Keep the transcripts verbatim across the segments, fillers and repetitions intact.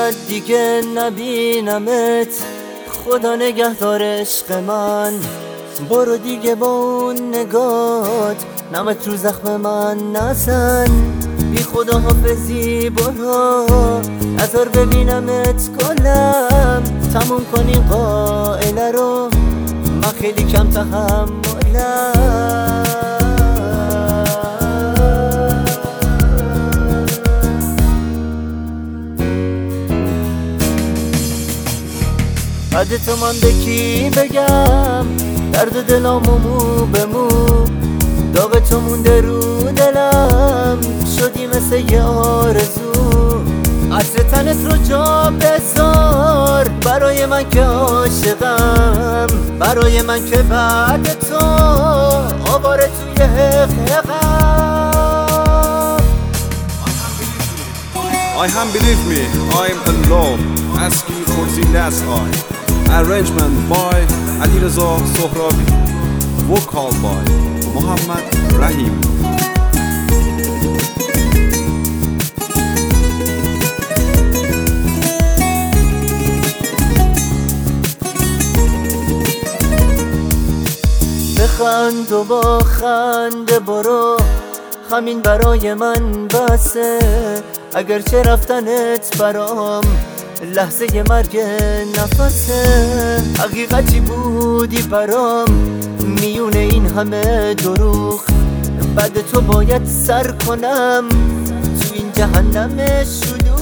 محمد دیگه نبینمت، خدا نگهدار عشق من. برو دیگه با اون نگات نمک رو زخم من نزن. بی خدا حافظی برو، نظر ببینمت گلم. تموم کن این قائله رو، من خیلی کم تحملم. بعد تو من به کی بگم، درد دلامو مو به مو. داغ تو مونده رو دلم، شدی مثل یه آرزو. عطر تنت رو جا بذار، برای من که عاشقم، برای من که بعد تو آواره توی حقیقم. I can't believe me, I'm alone, asking for the last eye. Arrangement by Alireza Sohrabi, vocal by Muhammad Rahim. بخند و با خنده برو، همین برای من بسه. اگرچه رفتنت برام لحظه مرگ نفسه. حقیقتی بودی برام میونه این همه دروغ. بعد تو باید سر کنم تو این جهنم شلوغ.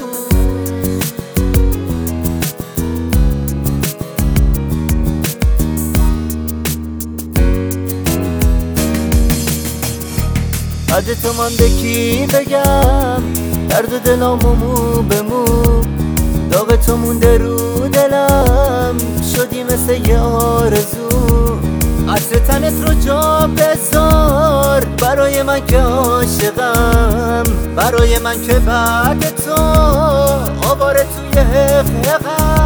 بعد تو من به کی بگم، درد دلامو مو به مو. داغ تو مونده رو دلم، شدی مثل یه آرزو. عطر تنت رو جا بذار، برای من که عاشقم، برای من که بعد تو آواره توی حقیقم.